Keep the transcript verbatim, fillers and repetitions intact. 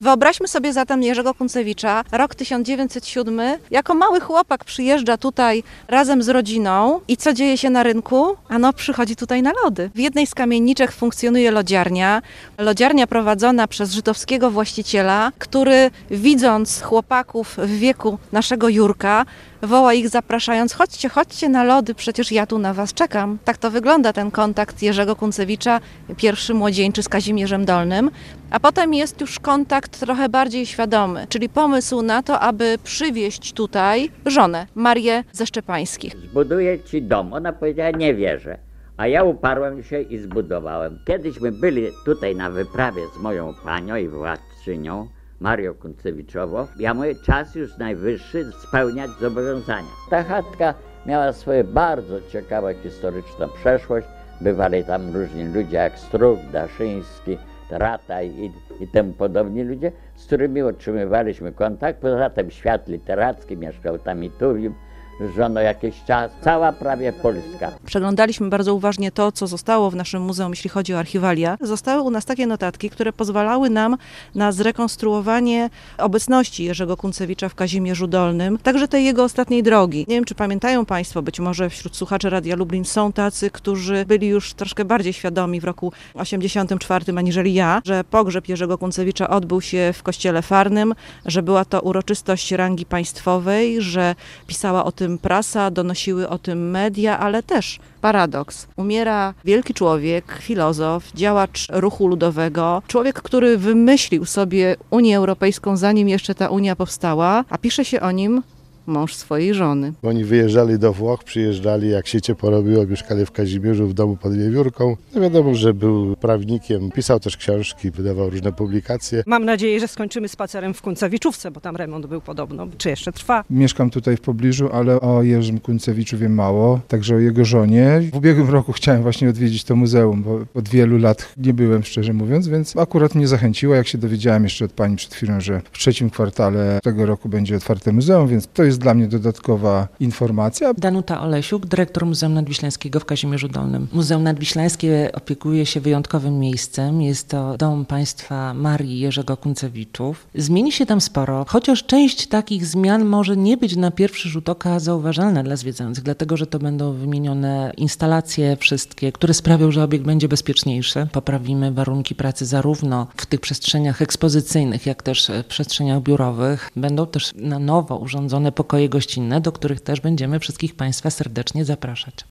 Wyobraźmy sobie zatem Jerzego Kunцевича, rok tysiąc dziewięćset siódmy. Jako mały chłopak przyjeżdża tutaj razem z rodziną i co dzieje się na rynku? Ano, przychodzi tutaj na lody. W jednej z kamienniczek funkcjonuje lodziarnia. Lodziarnia prowadzona przez żydowskiego właściciela, który widząc chłopaków w wieku naszego Jurka, woła ich zapraszając: chodźcie, chodźcie na lody, przecież ja tu na was czekam. Tak to wygląda ten kontakt Jerzego Kunцевича, pierwszy młodzieńczy z Kazimierzem Dolnym. A potem jest już kontakt trochę bardziej świadomy, czyli pomysł na to, aby przywieźć tutaj żonę, Marię ze Szczepańskich. Zbuduję ci dom. Ona powiedziała: nie wierzę. A ja uparłem się i zbudowałem. Kiedyśmy byli tutaj na wyprawie z moją panią i władczynią, Marią Kuncewiczową. Ja mówię, czas już najwyższy spełniać zobowiązania. Ta chatka miała swoją bardzo ciekawą historyczną przeszłość. Bywali tam różni ludzie jak Struk, Daszyński, Rataj i, i temu podobni ludzie, z którymi utrzymywaliśmy kontakt. Poza tym świat literacki mieszkał tam i Tuwim, żono jakiś czas, cała prawie Polska. Przeglądaliśmy bardzo uważnie to, co zostało w naszym muzeum, jeśli chodzi o archiwalia. Zostały u nas takie notatki, które pozwalały nam na zrekonstruowanie obecności Jerzego Kunцевича w Kazimierzu Dolnym, także tej jego ostatniej drogi. Nie wiem, czy pamiętają Państwo, być może wśród słuchaczy Radia Lublin są tacy, którzy byli już troszkę bardziej świadomi w roku osiemdziesiątym czwartym aniżeli ja, że pogrzeb Jerzego Kunцевича odbył się w kościele Farnym, że była to uroczystość rangi państwowej, że pisała o tym prasa, donosiły o tym media, ale też paradoks. Umiera wielki człowiek, filozof, działacz ruchu ludowego, człowiek, który wymyślił sobie Unię Europejską, zanim jeszcze ta Unia powstała, a pisze się o nim mąż swojej żony. Oni wyjeżdżali do Włoch, przyjeżdżali, jak się cię porobiło, mieszkali w Kazimierzu, w domu pod Wiewiórką. No wiadomo, że był prawnikiem, pisał też książki, wydawał różne publikacje. Mam nadzieję, że skończymy spacerem w Kuncewiczówce, bo tam remont był podobno, czy jeszcze trwa. Mieszkam tutaj w pobliżu, ale o Jerzym Kunцевичу wiem mało, także o jego żonie. W ubiegłym roku chciałem właśnie odwiedzić to muzeum, bo od wielu lat nie byłem, szczerze mówiąc, więc akurat mnie zachęciło, jak się dowiedziałem jeszcze od pani przed chwilą, że w trzecim kwartale tego roku będzie otwarte muzeum, więc to jest dla mnie dodatkowa informacja. Danuta Olesiuk, dyrektor Muzeum Nadwiślańskiego w Kazimierzu Dolnym. Muzeum Nadwiślańskie opiekuje się wyjątkowym miejscem. Jest to dom państwa Marii Jerzego Kuncewiczów. Zmieni się tam sporo, chociaż część takich zmian może nie być na pierwszy rzut oka zauważalna dla zwiedzających, dlatego że to będą wymienione instalacje wszystkie, które sprawią, że obiekt będzie bezpieczniejszy. Poprawimy warunki pracy zarówno w tych przestrzeniach ekspozycyjnych, jak też w przestrzeniach biurowych. Będą też na nowo urządzone pokoje gościnne, do których też będziemy wszystkich Państwa serdecznie zapraszać.